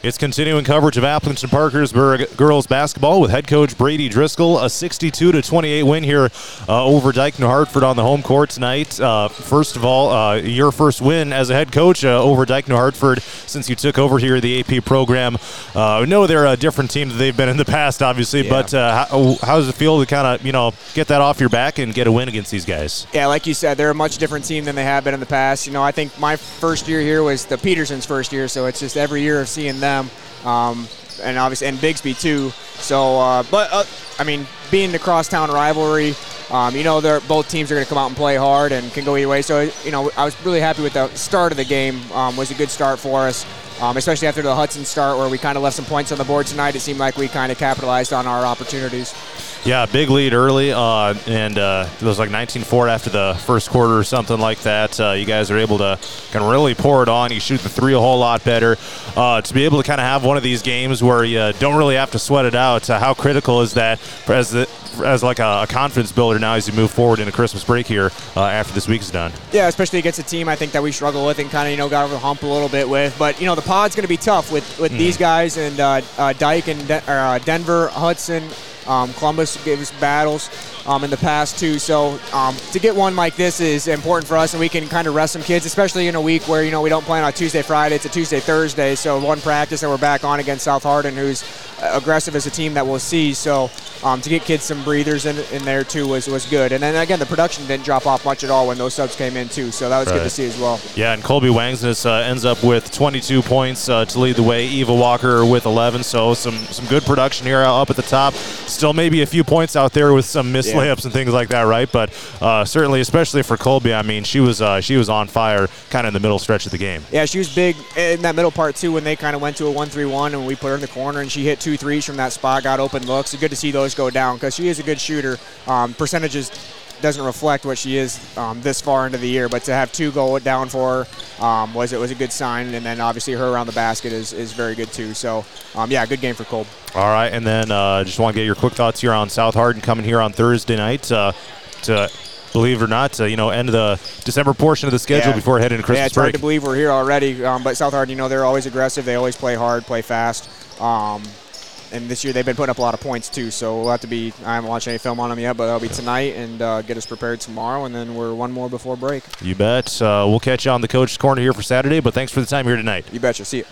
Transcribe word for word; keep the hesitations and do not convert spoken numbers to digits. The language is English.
It's continuing coverage of Appleton Parkersburg girls basketball with head coach Brady Driscoll. A sixty-two to twenty-eight win here uh, over Dike New Hartford on the home court tonight. Uh, first of all, uh, your first win as a head coach uh, over Dike New Hartford since you took over here the A P program. Uh, we know they're a different team than they've been in the past, obviously, yeah. but uh, how, how does it feel to kind of, you know, get that off your back and get a win against these guys? Yeah, like you said, they're a much different team than they have been in the past. You know, I think my first year here was the Petersons' first year, so it's just every year of seeing them. Um, and obviously, and Bigsby too. So, uh, but uh, I mean, being the crosstown rivalry, um, you know, they're both teams are going to come out and play hard and can go either way. So, you know, I was really happy with the start of the game. Um, was a good start for us, um, especially after the Hudson start where we kind of left some points on the board tonight. It seemed like we kind of capitalized on our opportunities. Yeah, big lead early, uh, and uh, it was like nineteen four after the first quarter or something like that. Uh, you guys are able to kind of really pour it on. You shoot the three a whole lot better. Uh, to be able to kind of have one of these games where you don't really have to sweat it out, uh, how critical is that for as the, for as like a, a confidence builder now as you move forward into Christmas break here uh, after this week is done? Yeah, especially against a team I think that we struggle with and kind of, you know, got over the hump a little bit with. But, you know, the pod's going to be tough with, with mm. these guys and uh, uh, Dike and De- uh, Denver, Hudson. Um, Columbus gave us battles um, in the past, too. So um, to get one like this is important for us, and we can kind of rest some kids, especially in a week where, you know, we don't play on a Tuesday, Friday. It's a Tuesday, Thursday. So one practice, and we're back on against South Hardin, who's aggressive as a team that we'll see. So um, to get kids some breathers in, in there, too, was, was good. And then, again, the production didn't drop off much at all when those subs came in, too. So that was right. Good to see as well. Yeah, and Colby Wangsness uh, ends up with twenty-two points uh, to lead the way. Eva Walker with eleven. So some, some good production here up at the top. Still maybe a few points out there with some missed yeah. layups and things like that, right? But uh, certainly, especially for Colby, I mean, she was uh, she was on fire kind of in the middle stretch of the game. Yeah, she was big in that middle part, too, when they kind of went to a one three one and we put her in the corner and she hit two threes from that spot, got open looks. It's good to see those go down because she is a good shooter. Um, percentages doesn't reflect what she is um, this far into the year, but to have two go down for her um, was it was a good sign, and then obviously her around the basket is, is very good too. So um, yeah, good game for Colby. All right, and then uh, just want to get your quick thoughts here on South Hardin coming here on Thursday night uh, to. Believe it or not, uh, you know, end of the December portion of the schedule yeah. before heading to Christmas break. Yeah, it's break. hard to believe we're here already, um, but South Hardin, you know, they're always aggressive. They always play hard, play fast. Um, and this year they've been putting up a lot of points, too, so we'll have to be – I haven't watched any film on them yet, but that'll be tonight and uh, get us prepared tomorrow, and then we're one more before break. You bet. Uh, we'll catch you on the Coach's Corner here for Saturday, but thanks for the time here tonight. You betcha. See you.